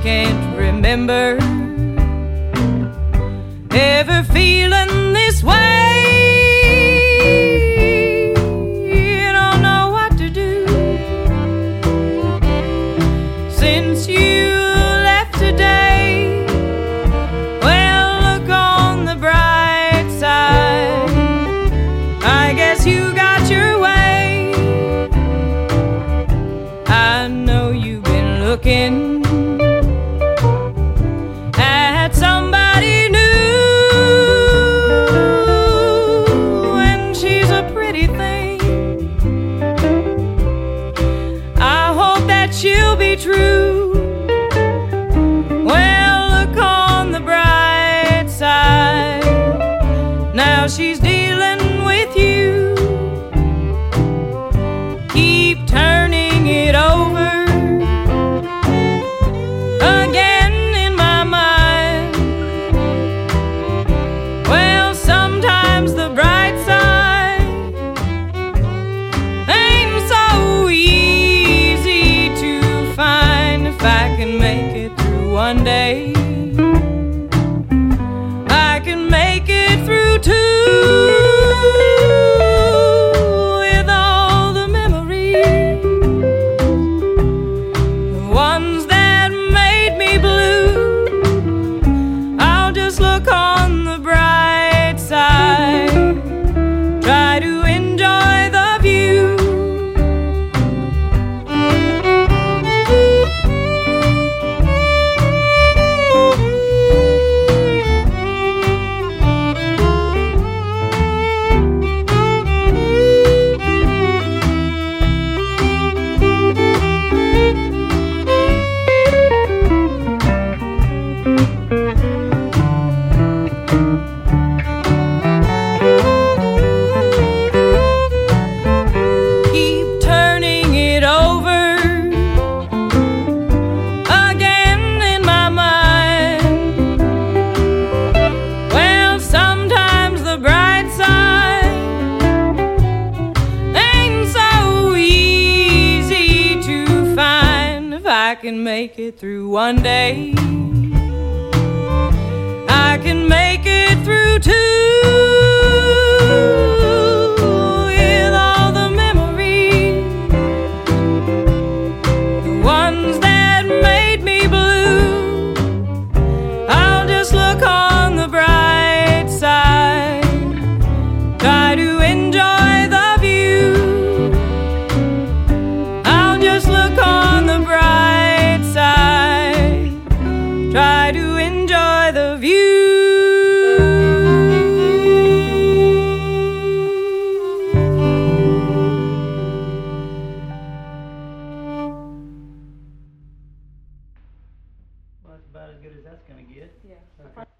can't remember ever feeling this way. You don't know what to do since you left today. Well, look on the bright side, I guess you got your way. I know you've been looking at somebody new, and she's a pretty thing. I hope that she'll be true. Well, look on the bright side, now she's dealing with you. Keep turning it over again in my mind. Well, sometimes the bright side ain't so easy to find. If I can make it through one day, I can make it through two. With all the memories, the ones that made me blue, I'll just look on the bright side, try to enjoy the view. Keep turning it over again in my mind. Well, sometimes the bright side ain't so easy to find. If I can make it through one day, I can make it through two. With all the memories, the ones that made me blue, I'll just look on the bright side, try to enjoy the view. I'll just look on the bright side, try to enjoy the view. Well, that's about as good as that's gonna get. Yeah.